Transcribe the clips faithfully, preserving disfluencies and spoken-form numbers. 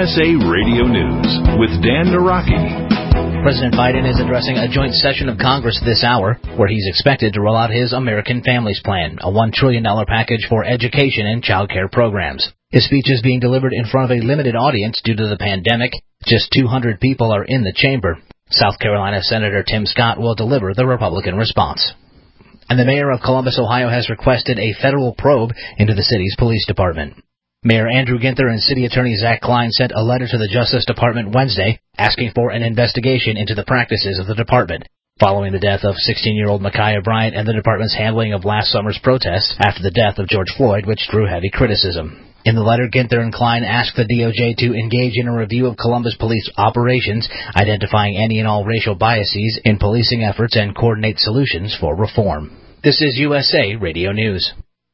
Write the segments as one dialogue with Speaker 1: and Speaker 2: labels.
Speaker 1: S A Radio News with Dan Naraki.
Speaker 2: President Biden is addressing a joint session of Congress this hour, where he's expected to roll out his American Families Plan, a one trillion dollars package for education and child care programs. His speech is being delivered in front of a limited audience due to the pandemic. Just two hundred people are in the chamber. South Carolina Senator Tim Scott will deliver the Republican response. And the mayor of Columbus, Ohio, has requested a federal probe into the city's police department. Mayor Andrew Ginther and City Attorney Zach Klein sent a letter to the Justice Department Wednesday asking for an investigation into the practices of the department, following the death of sixteen-year-old Ma'Khia Bryant and the department's handling of last summer's protests after the death of George Floyd, which drew heavy criticism. In the letter, Ginther and Klein asked the D O J to engage in a review of Columbus police operations, identifying any and all racial biases in policing efforts and coordinate solutions for reform. This is U S A Radio News.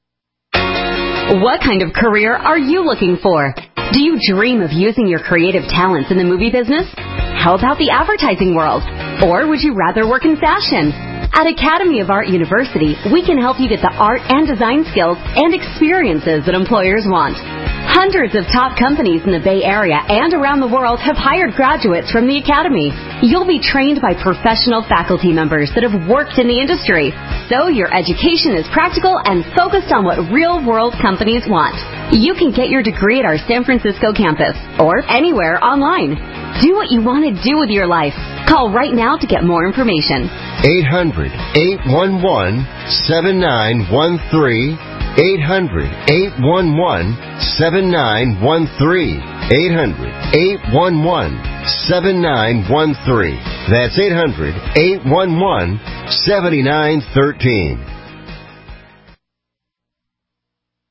Speaker 3: What kind of career are you looking for? Do you dream of using your creative talents in the movie business? How about the advertising world? Or would you rather work in fashion? At Academy of Art University, we can help you get the art and design skills and experiences that employers want. Hundreds of top companies in the Bay Area and around the world have hired graduates from the Academy. You'll be trained by professional faculty members that have worked in the industry, so your education is practical and focused on what real-world companies want. You can get your degree at our San Francisco campus or anywhere online. Do what you want to do with your life. Call right now to get more information.
Speaker 4: eight hundred, eight one one, seven nine one three. eight hundred, eight one one, seven nine one three. eight hundred, eight one one, seven nine one three. That's eight hundred, eight one one, seven nine one three.